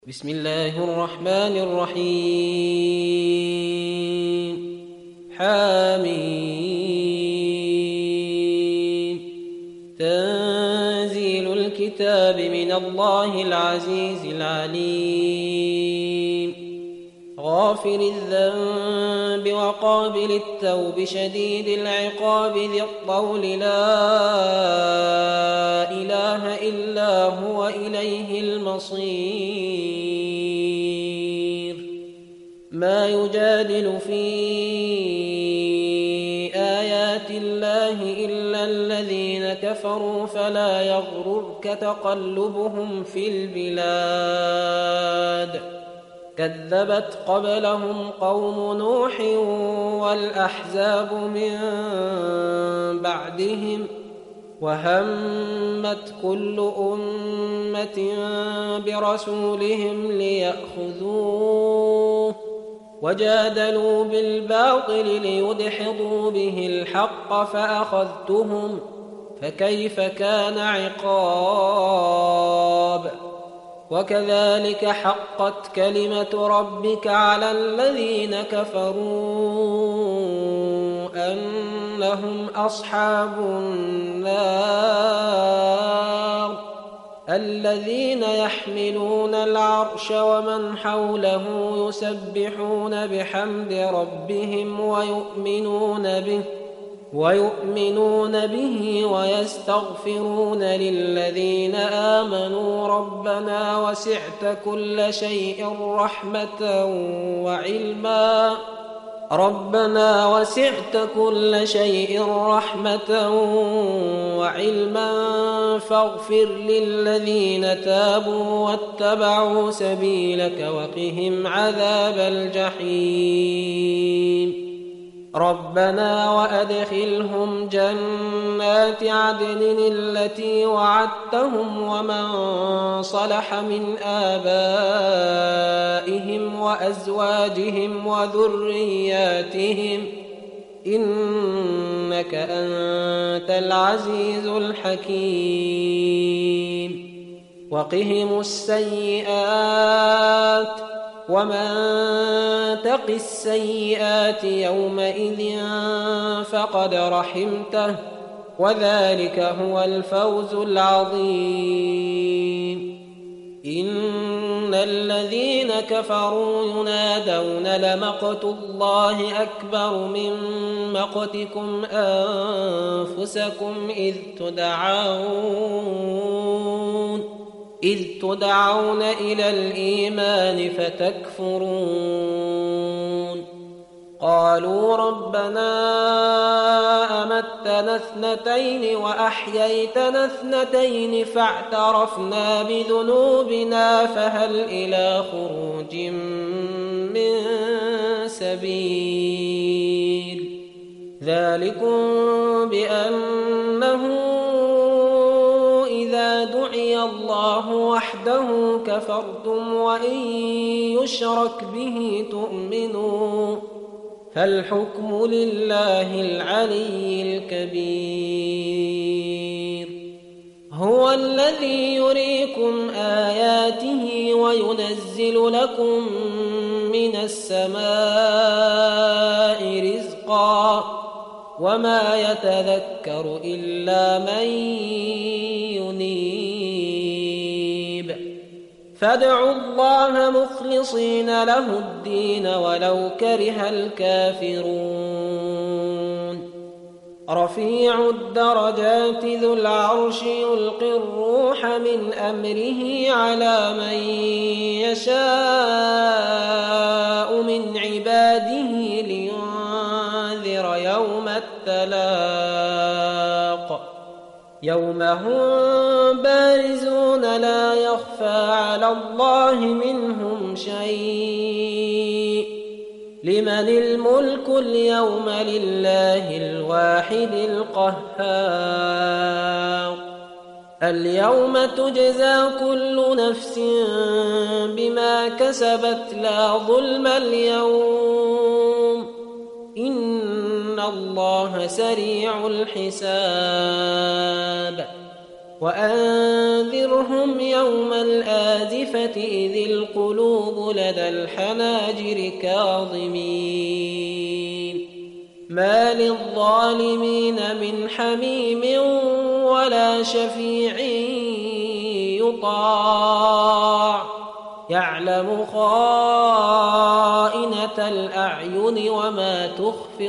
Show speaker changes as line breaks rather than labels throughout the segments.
بسم الله الرحمن الرحيم. حميم. تنزيل الكتاب من الله العزيز العليم. غافر الذنب وقابل التوب شديد العقاب ذي الطول لا إله إلا هو إليه المصير. ما يجادل في آيات الله إلا الذين كفروا فلا يغررك تقلبهم في البلاد. كذبت قبلهم قوم نوح والأحزاب من بعدهم وهمت كل أمة برسولهم ليأخذوه وجادلوا بالباطل ليدحضوا به الحق فأخذتهم فكيف كان عقاب. وكذلك حقت كلمة ربك على الذين كفروا أنهم أصحاب النار الذين يحملون العرش ومن حوله يسبحون بحمد ربهم ويؤمنون به ويستغفرون للذين آمنوا ربنا وسعت كل شيء رحمة وعلما فاغفر للذين تابوا واتبعوا سبيلك وقهم عذاب الجحيم. ربنا وأدخلهم جنات عدن التي وعدتهم ومن صلح من آبائهم وأزواجهم وذرياتهم إنك أنت العزيز الحكيم. وقهم السيئات ومن تق السيئات يومئذ فقد رحمته وذلك هو الفوز العظيم. إن الذين كفروا ينادون لمقت الله أكبر من مقتكم أنفسكم إذ تدعون إلى الإيمان فتكفرون. قالوا ربنا أمتنا اثنتين وأحييتنا اثنتين فاعترفنا بذنوبنا فهل إلى خروج من سبيل. ذلكم بأنه إذا دعي الله وحده كفرتم وإن يشرك به تؤمنوا فالحكم لله العلي الكبير. هو الذي يريكم آياته وينزل لكم من السماء رزقا وما يتذكر إلا من ينيب. فادعوا الله مخلصين له الدين ولو كره الكافرون. رفيع الدرجات ذو العرش يلقي الروح من أمره على من يشاء من عباده لينذر يوم التلاق يوم هم بارزون لا يخفى على الله منهم شيء. لمن الملك اليوم لله الواحد القهار. اليوم تجزى كل نفس بما كسبت لا ظلم اليوم إن الله سريع الحساب. وأنذرهم يوم الآزفة إذ القلوب لدى الحناجر كاظمين ما للظالمين من حميم ولا شفيع يطاع يعلم خائنة الأعين وما تخفي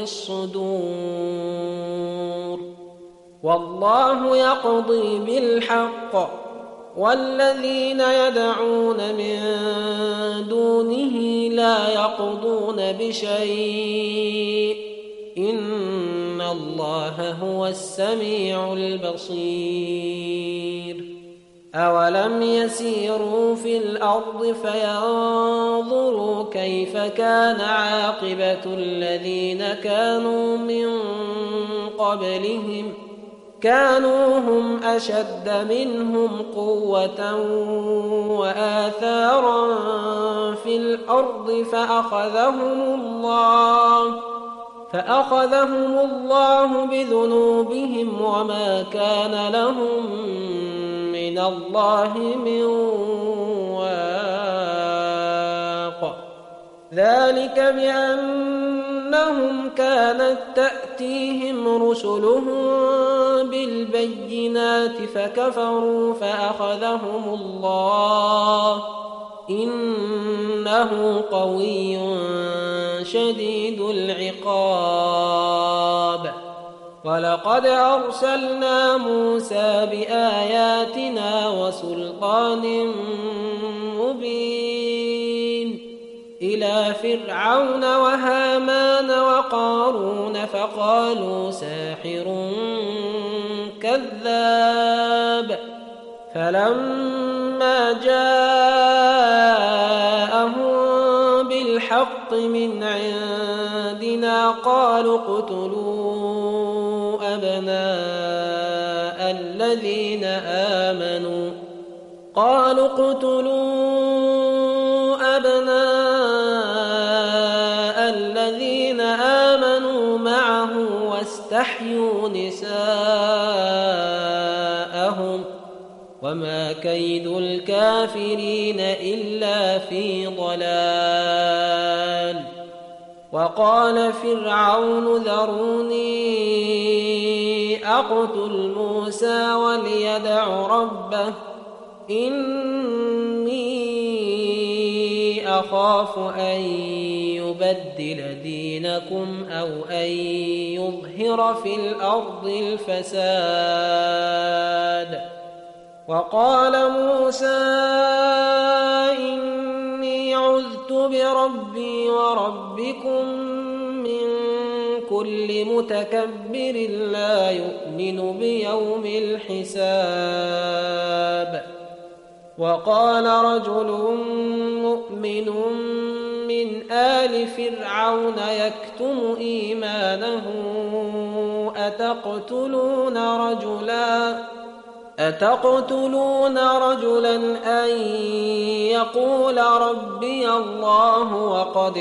الصدور والله يقضي بالحق والذين يدعون من دونه لا يقضون بشيء إن الله هو السميع البصير أولم يسيروا في الأرض فينظروا كيف كان عاقبة الذين كانوا من قبلهم كانوا هم أشد منهم قوة وآثارا في الأرض فأخذهم الله بذنوبهم وما كان لهم من الله من واق ذلك بأنهم كانت تأتيهم رسلهم بالبينات فكفروا فأخذهم الله إنه قوي شديد العقاب ولقد أرسلنا موسى بآياتنا وسلطان مبين إلى فرعون وهامان وقارون فقالوا ساحر كذاب فلما جاءهم بالحق من عندنا قالوا اقتلوا أبناء الذين آمنوا معه واستحيوا نساءهم وما كيد الكافرين إلا في ضلال وقال فرعون ذروني أقتل موسى وليدع ربه إني أخاف أن يبدل دينكم أو أن يظهر في الأرض الفساد وقال موسى إني عذت بربي وربكم من كل متكبر لا يؤمن بيوم الحساب وقال رجل مؤمن من آل فرعون يكتم إيمانه أتقتلون رجلا أن يقول ربي الله وقد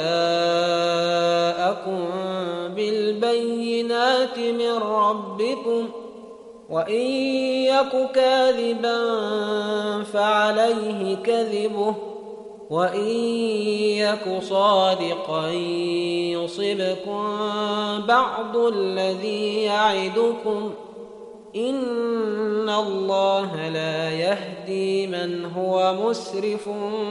جاءكم بالبينات من ربكم وإن يك كاذبا فعليه كذبه وإن يك صادقا يصبكم بعض الذي يعدكم إن الله لا يهدي من هو مسرف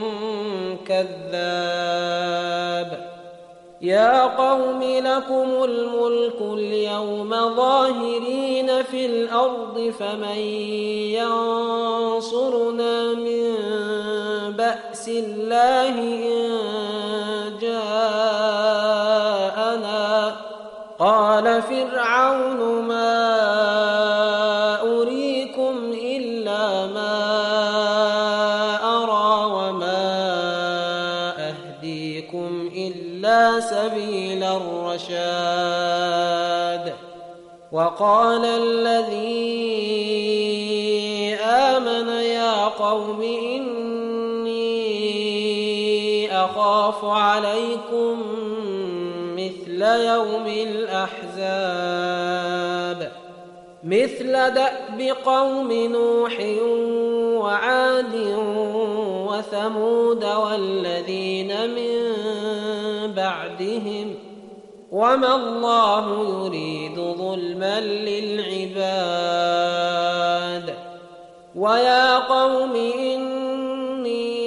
كذاب يا قوم لكم الملك اليوم ظاهرين في الأرض فمن ينصرنا من بأس الله إن جاءنا قال فرعون ما أريكم إلا ما أرى وما أهديكم إلا سبيل الرشاد وقال الذي آمن يا قوم إني أخاف عليكم مثل يوم الأحزاب مثل دأب قوم نوح وعاد وثمود والذين من بعدهم وما الله يريد ظلما للعباد ويا قوم إني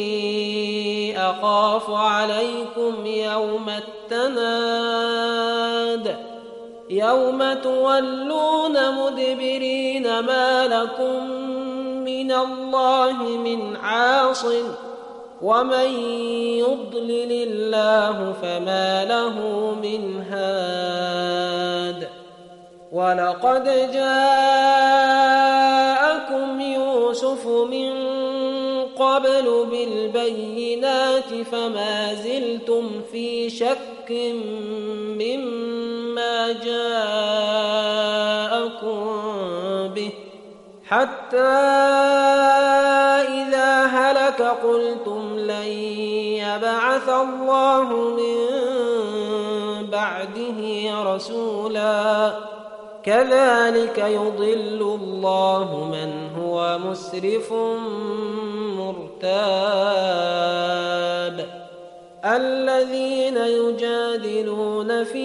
أخاف عليكم يوم التناد يوم تولون مدبرين ما لكم من الله من عاصم ومن يضلل الله فما له من هاد ولقد جاءكم يوسف من قبل بالبينات فما زلتم في شك مما جاءكم به حتى إذا هلك قلتم لن يبعث الله من بعده رسولا كذلك يضل الله من هو مسرف مرتاب الذين يجادلون في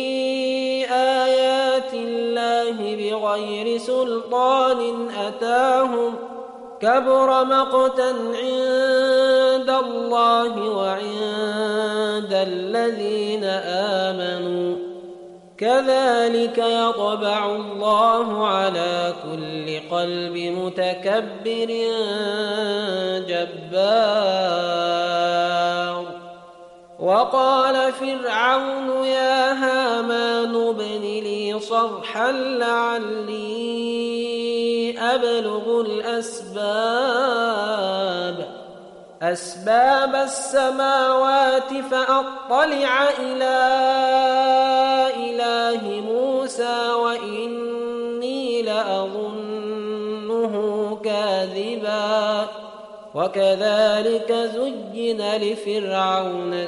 آيات الله بغير سلطان أتاهم كبر مقتا عند الله وعند الذين آمنوا كذلك يطبع الله على كل قلب متكبر جبار وقال فرعون يا هامان ابن لي صرحا لعلي أبلغ أسباب السماوات فأطلع إلى إله موسى وإني لأظنه كاذبا وكذلك زين لفرعون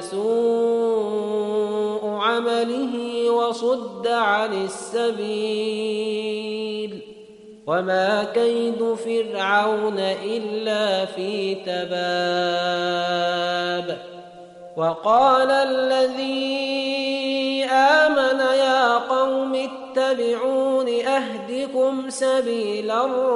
سوء عمله وصد عن السبيل وما كيد فرعون إلا في تباب وقال الذي آمن يا قوم اتبعون أهدكم سبيل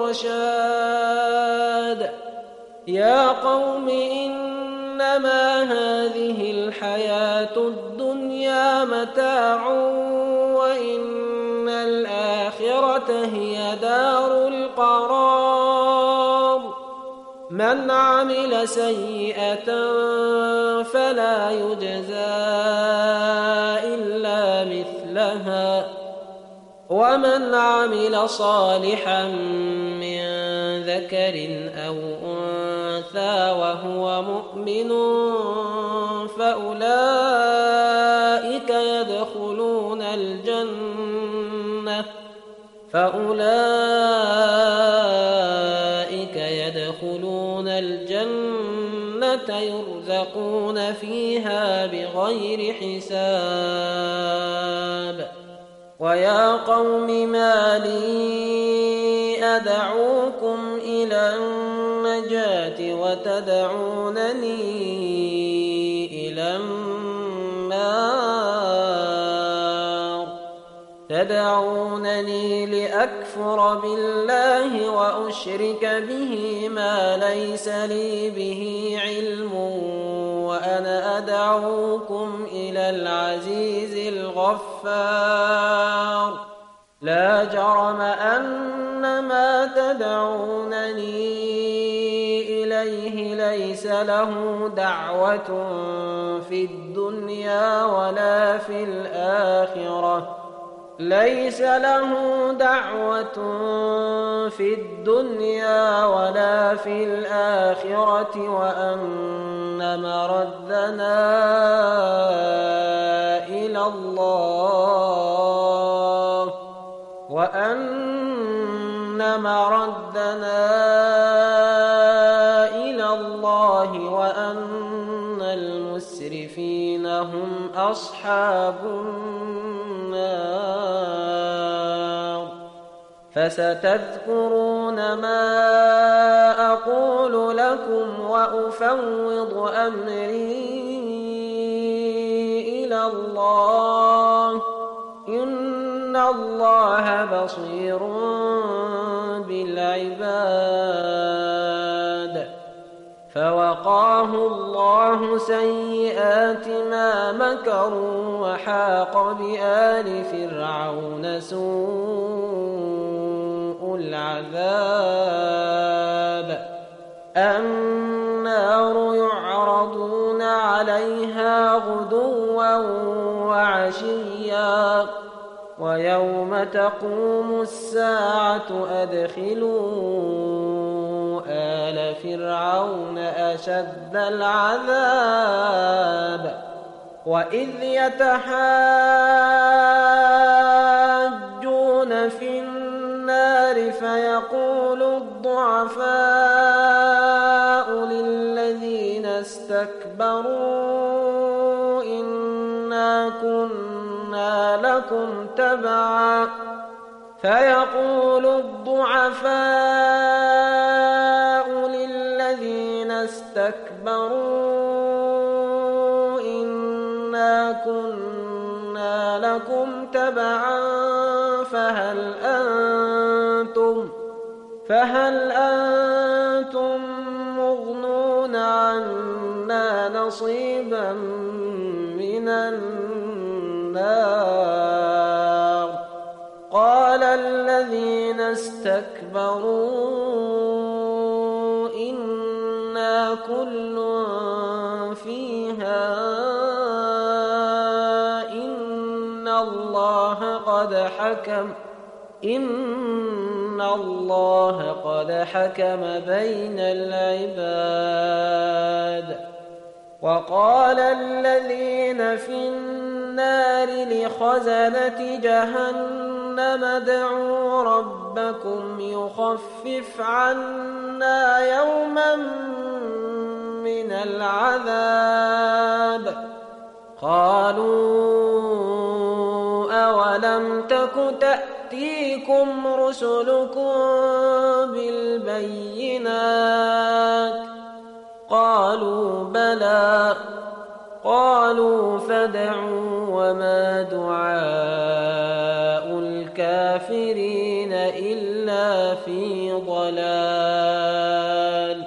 الرشاد يا قوم إنما هذه الحياة الدنيا متاع وإن الآخرة هي دار القرار من عمل سيئة فلا يجزى إلا مثلها ومن عمل صالحا من ذكر أو أنثى وهو مؤمن فأولئك يدخلون الجنة يرزقون فيها بغير حساب ويا قوم ما لي أدعوكم إلى النجاة وتدعونني إلى النار تدعونني لأكفر بالله وأشرك به ما ليس لي به علم وأنا أدعوكم إلى العزيز الغفار لا جرم أن ما تدعونني إليه ليس له دعوة في الدنيا ولا في الآخرة ليس له دعوة في الدنيا ولا في الآخرة وأن مردنا إلى الله وأن المسرفين هم أصحاب النار فستذكرون ما أقول لكم وأفوض أمري إلى الله إن الله بصير بالعباد. فوقاه الله سيئات ما مكروا وحاق بآل فرعون سوء العذاب. النار يعرضون عليها غدوا وعشيا ويوم تقوم الساعة أدخلوا آل فرعون أشد العذاب. وإذ يتحاجون في النار فيقول الضعفاء للذين استكبروا إنا كنا لكم تبعا فهل أنتم مغنون عنا نصيبا من النار. قال الذين استكبروا إنا كل فيها إن الله قد حكم بين العباد. وقال الذين في النار لخزنة جهنم ادعوا ربكم يخفف عنا يوما من العذاب. قالوا أولم تك تأتيكم رسلكم بالبينات قالوا بلى. قالوا فادعوا وما دعاء الكافرين إلا في ضلال.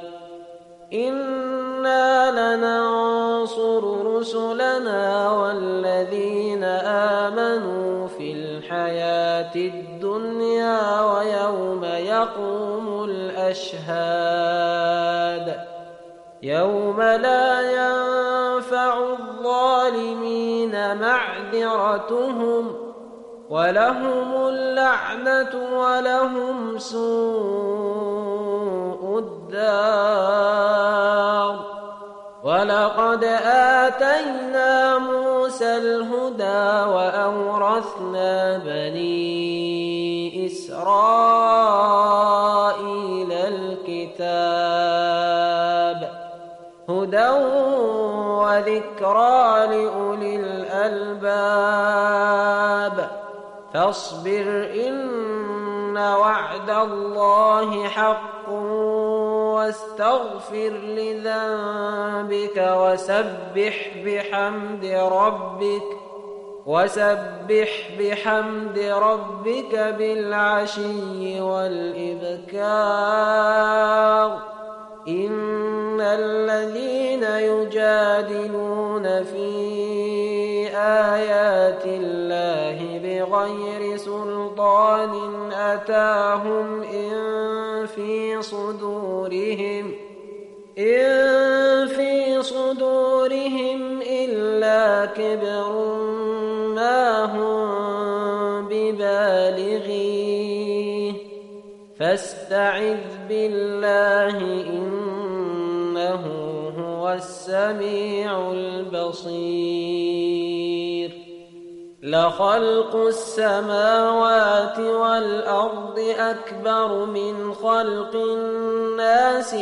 إنا لننصر رسلنا والذين آمنوا في الحياة الدنيا ويوم يقوم الأشهاد. يوم لا ينفع الظالمين معذرتهم ولهم اللعنة ولهم سوء الدار. ولقد آتينا موسى الهدى وأورثنا بني إسرائيل الكتاب هدى وذكرى لأولي الألباب. فاصبر إن وعد الله حق واستغفر لذنبك وسبح بحمد ربك بالعشي والإبكار. إن الذين يجادلون في آيات الله بغير سلطان أتاهم إن في صدورهم إلا كبر ما هم ببالغيه فاستعذ بالله إنه هو السميع البصير. لخلق السماوات والأرض أكبر من خلق الناس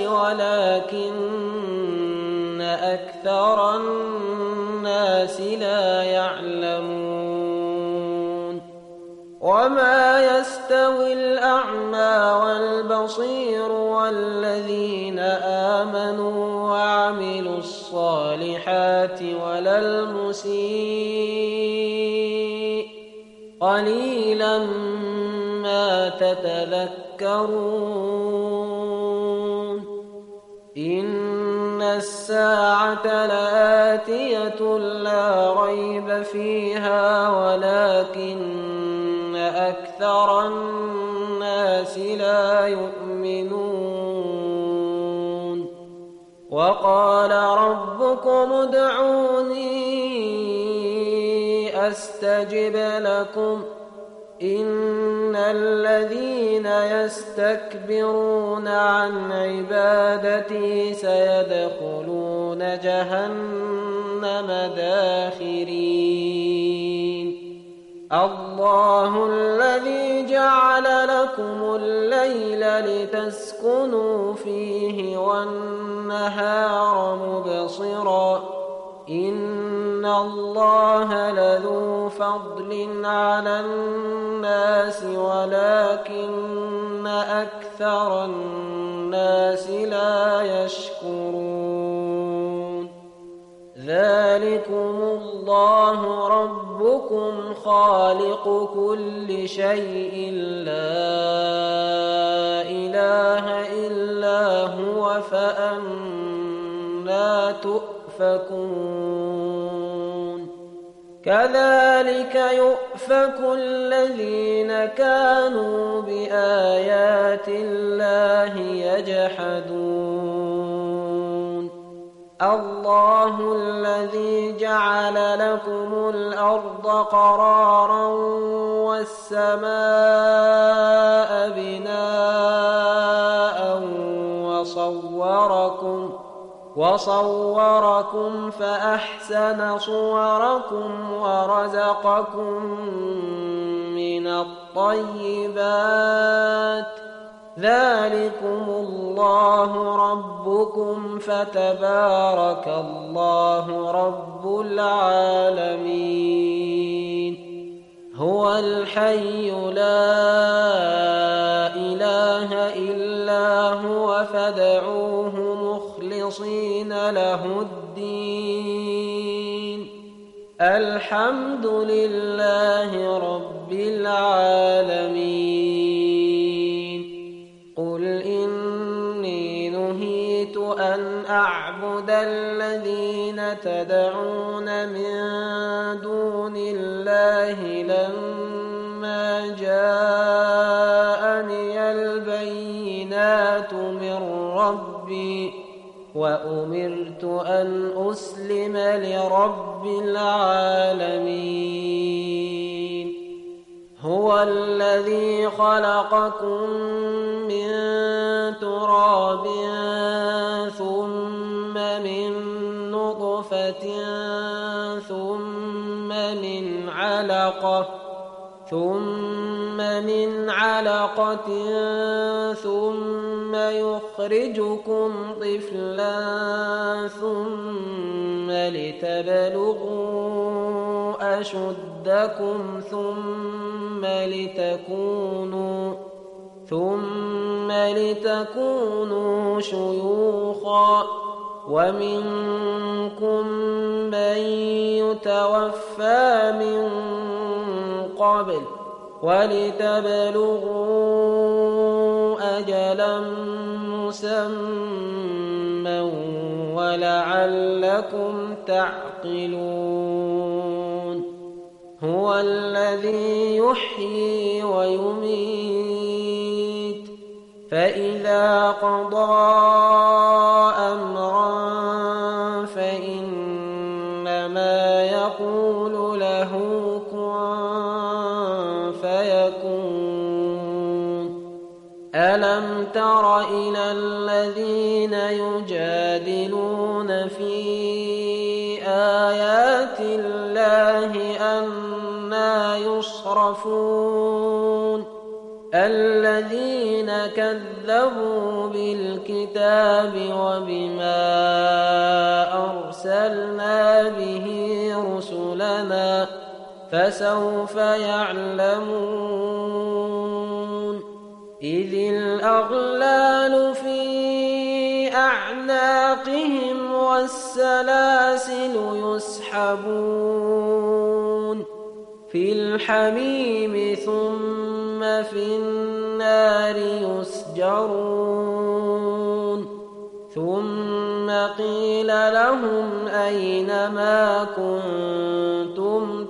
ولكن أكثر الناس لا يعلمون. وما يستوي الأعمى والبصير والذين آمنوا وعملوا الصالحات ولا المسيء قليلا ما تتذكرون إن الساعة لآتية لا ريب فيها ولكن أكثر الناس لا يؤمنون وقال ربكم ادعوني أستجب لكم إن الذين يستكبرون عن عبادتي سيدخلون جهنم داخرين الله الذي جعل لكم الليل لتسكنوا فيه والنهار مبصرا إن الله لذو فضل على الناس ولكن أكثر الناس لا يشكرون ذلكم الله ربكم خالق كل شيء لا إله إلا هو فأنى تؤفكون كذلك يؤفك الذين كانوا بآيات الله يجحدون الله الذي جعل لكم الأرض قرارا والسماء بناء وصوركم فأحسن صوركم ورزقكم من الطيبات ذلكم الله ربكم فتبارك الله رب العالمين هو الحي لا إله إلا هو فادعوه مخلصين له الدين الحمد لله رب العالمين قل إني نهيت أن أعبد الذين تدعون من دون الله لما جاءني البينات من ربي وأمرت أن أسلم لرب العالمين هو الذي خلقكم من تراب ثم من نطفة ثم من علقة ثم يخرجكم طفلا ثم لتبلغوا أشدكم ثم لتكونوا شيوخا ومنكم من يتوفى من قبل ولتبلغوا أجلا مسمى ولعلكم تعقلون هو الذي يحيي ويميت فإذا قضى أمرا فإنما يقول له كن فيكون ألم تر إلى الذين يجادلون في آيات الله أنى يصرفون الذين كذبوا بالكتاب وبما أرسلنا به رسلنا فسوف يعلمون إذ الأغلال في أعناقهم والسلاسل يسحبون في الحميم ثم في النار يسجرون ثم قيل لهم أين ما كنتم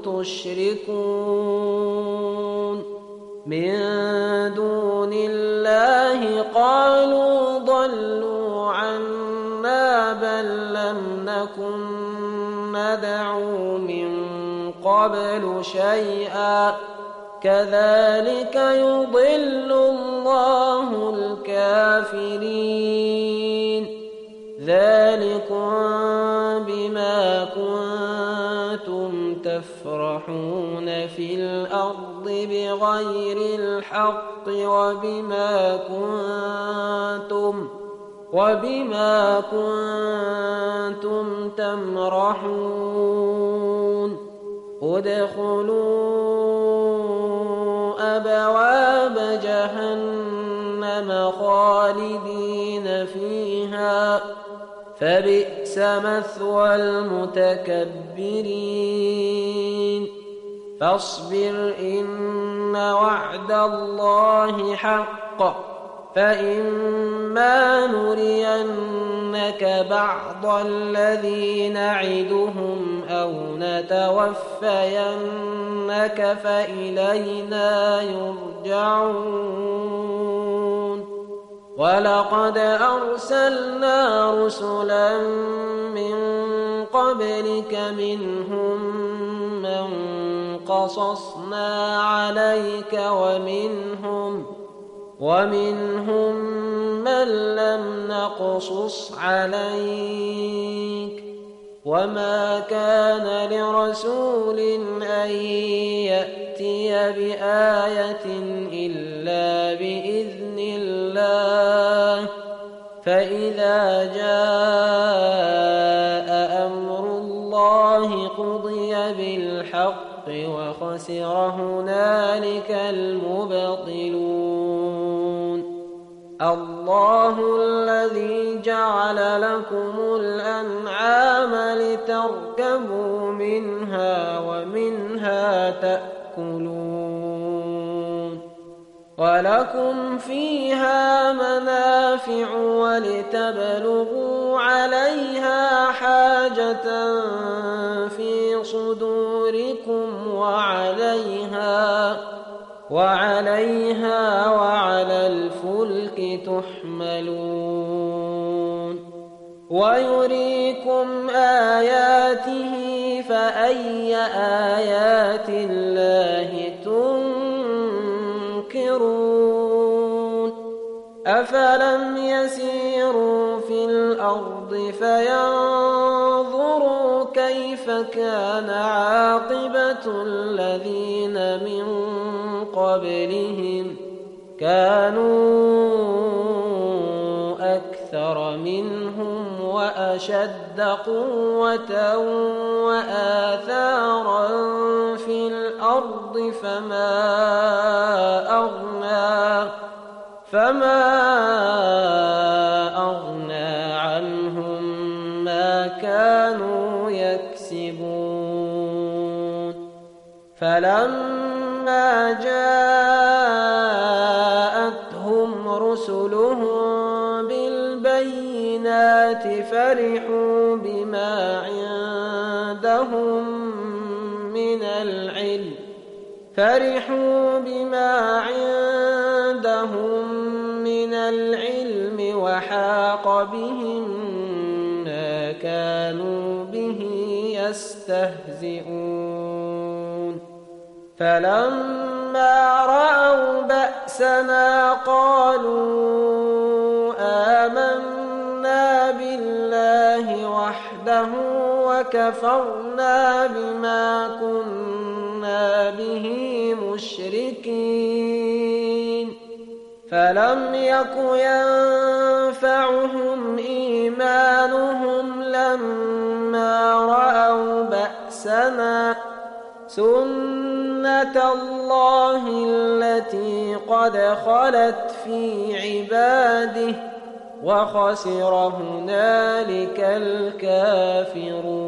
تشركون من دون الله قالوا ضلوا عنا بل لم نكن ندعو من قبل شيئا كذلك يضل الله الكافرين ذلكم بما كنتم تفرحون في الأرض بغير الحق وبما كنتم تمرحون ادخلوا أبواب جهنم خالدين فيها فبئس مثوى المتكبرين فاصبر إن وعد الله حق فإما نرينك بعض الذي نعدهم أو نتوفينك فإلينا يرجعون ولقد أرسلنا رسلا من قبلك منهم من قصصنا عليك ومنهم من لم نقصص عليك وما كان لرسول أن يأتي بآية إلا بإذن الله فإذا جاء أمر الله قضي بالحق وخسر هنالك المبطلون الله الذي جعل لكم الأنعام لتركبوا منها ومنها تأكلون ولكم فيها منافع ولتبلغوا عليها حاجة في صدوركم وعليها وعلى الفلك تحملون ويريكم آياته فأي آيات الله تنكرون أفلم يسيروا في الأرض فينظروا كيف كان عاقبة الذين من قبلهم كانوا أكثر منهم وأشد قوة وآثارا في الأرض فما أغنى عنهم ما كانوا يكسبون فلما جاءتهم رسلهم بالبينات فرحوا بما عندهم من العلم وحاق بهم ما كانوا به يستهزئون فلما رأوا بأسنا قالوا آمنا بالله وحده وكفرنا بما كنا به مشركين فلم يك ينفعهم إيمانهم لما رأوا بأسنا سنة الله التي قد خلت في عباده وخسر هنالك الكافرون.